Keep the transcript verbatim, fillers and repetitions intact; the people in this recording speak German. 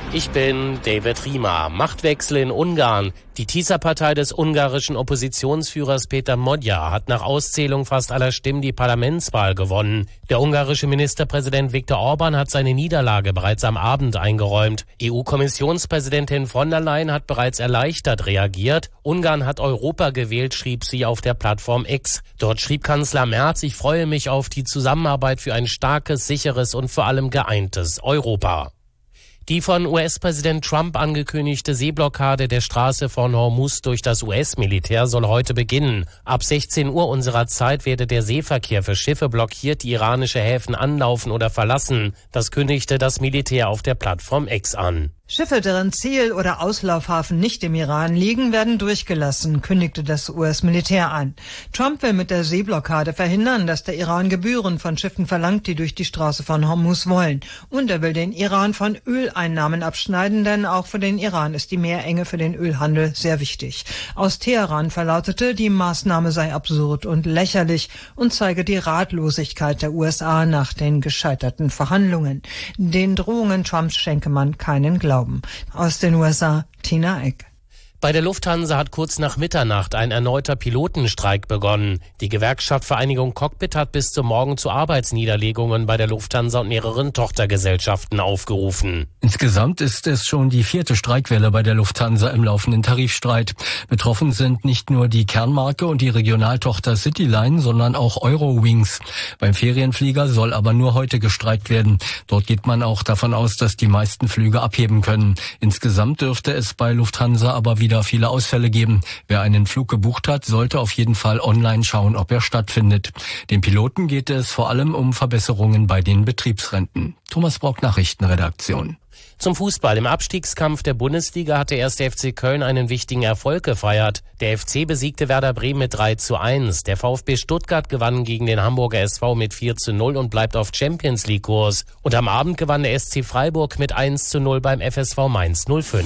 Ich bin David Riemer. Machtwechsel in Ungarn. Die Tisza-Partei des ungarischen Oppositionsführers Peter Magyar hat nach Auszählung fast aller Stimmen die Parlamentswahl gewonnen. Der ungarische Ministerpräsident Viktor Orbán hat seine Niederlage bereits am Abend eingeräumt. E U-Kommissionspräsidentin von der Leyen hat bereits erleichtert reagiert. Ungarn hat Europa gewählt, schrieb sie auf der Plattform X. Dort schrieb Kanzler Merz: Ich freue mich auf die Zusammenarbeit für ein starkes, sicheres und vor allem geeintes Europa. Die von U S-Präsident Trump angekündigte Seeblockade der Straße von Hormuz durch das U S-Militär soll heute beginnen. Ab sechzehn Uhr unserer Zeit werde der Seeverkehr für Schiffe blockiert, die iranische Häfen anlaufen oder verlassen. Das kündigte das Militär auf der Plattform X an. Schiffe, deren Ziel- oder Auslaufhafen nicht im Iran liegen, werden durchgelassen, kündigte das U S-Militär an. Trump will mit der Seeblockade verhindern, dass der Iran Gebühren von Schiffen verlangt, die durch die Straße von Hormuz wollen. Und er will den Iran von Öleinnahmen abschneiden, denn auch für den Iran ist die Meerenge für den Ölhandel sehr wichtig. Aus Teheran verlautete, die Maßnahme sei absurd und lächerlich und zeige die Ratlosigkeit der U S A nach den gescheiterten Verhandlungen. Den Drohungen Trumps schenke man keinen Glauben. Aus den U S A, Tina Eck. Bei der Lufthansa hat kurz nach Mitternacht ein erneuter Pilotenstreik begonnen. Die Gewerkschaft Vereinigung Cockpit hat bis zum Morgen zu Arbeitsniederlegungen bei der Lufthansa und mehreren Tochtergesellschaften aufgerufen. Insgesamt ist es schon die vierte Streikwelle bei der Lufthansa im laufenden Tarifstreit. Betroffen sind nicht nur die Kernmarke und die Regionaltochter Cityline, sondern auch Eurowings. Beim Ferienflieger soll aber nur heute gestreikt werden. Dort geht man auch davon aus, dass die meisten Flüge abheben können. Insgesamt dürfte es bei Lufthansa aber wieder wieder viele Ausfälle geben. Wer einen Flug gebucht hat, sollte auf jeden Fall online schauen, ob er stattfindet. Den Piloten geht es vor allem um Verbesserungen bei den Betriebsrenten. Thomas Brock, Nachrichtenredaktion. Zum Fußball. Im Abstiegskampf der Bundesliga hat der erste F C Köln einen wichtigen Erfolg gefeiert. Der F C besiegte Werder Bremen mit drei zu eins. Der VfB Stuttgart gewann gegen den Hamburger S V mit vier zu null und bleibt auf Champions League Kurs. Und am Abend gewann der S C Freiburg mit eins zu null beim F S V Mainz null fünf.